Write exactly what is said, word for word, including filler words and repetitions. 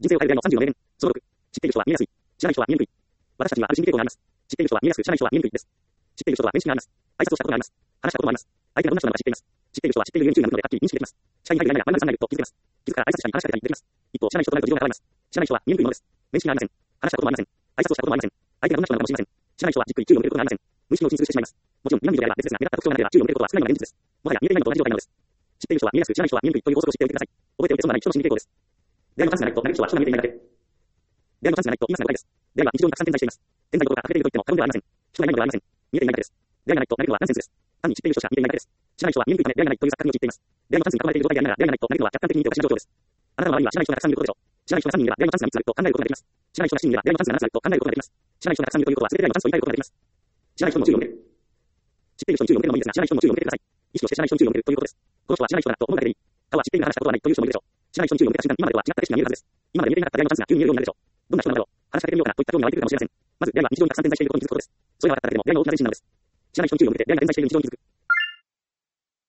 人生を変える出会いのさんじゅうの名言。そのろく。知っている人は見えやすい。知らない人は見えにくい。私たちにはある心理傾向があります。知っている人は見えやすく、知らない人は見えにくいです。知っている人とは面識があります。挨拶をしたことがあります。話したこともあります。相手がどんな人なのか知っています。知っている人は知っているように注意が向くのではっきり認識できます。視界に入るやや曖昧なさんがいると気づけます。気づくから挨拶したり話しかけたりできます。一方、知らない人となると事情が変わります。知らない人は見えにくいものです。面識がありません。話したこともありません。挨拶をしたこともありません。相手がどんな人なのかも知りません。知らない人はじっくり注意を向けることがありません。無意識のうちに通じてしまいます。もちろん、今見るであれば別ですが、目立った特徴がなければ注意を向けることは少ないのが現実です。もはや見えていないのと同じ状態なのです。知っている人は見えやすく、知らない人は見えにくいという法則を知っておいてください。覚えておいて損はない人の心理傾向です。出会いのチャンスがないと、なる人は人が見えていないだけ。出会いのチャンスがないと言いますが誤解です。出会いは日常にたくさん点在しています。点在どころか溢れていると言っても過言ではありません。人がいないのではありません。見えていないだけです。出会いがないとなる人はナンセンスです。単に知っている人しか見ていないだけです。知らない人は見えにくいため出会いがないという錯覚に陥っています。出会いのチャンスに囲まれている状態でありながら出会いがないとなるのは客観的に見ておかしな状況です。あなたの周りには知らない人がたくさんいることでしょう。知らない人がさんにんいれば出会いのチャンスがみっつあると考えることができます。知らない人がしちにんいれば出会いのチャンスがななつあると考えることができます。知らない人がたくさんいるということは全て出会いのチャンスと言い換えることができます。知らない人にも注意を向ける。知っている人に注意を向けるのもいいですが、知らない人にも注意を向けてください。意識をして知らない人に注意を向けるということです。この人は知らない人だと思うだけでいい。他は知っているが話したことはないという人もいるでしょう。知らない人に注意を向けた瞬間、今までは違った景色が見えるはずです。今まで見えていなかった出会いのチャンスが急に見えるようになるでしょう。どんな人なんだろう。話しかけてみようかなといった興味が湧いてくるかもしれません。まず、出会いは日常にたくさん点在していることに気づくことです。それが分かっただけでも出会いの大きな事実になるのです。知らない人に注意を向けて出会いが点在している日常に気づく。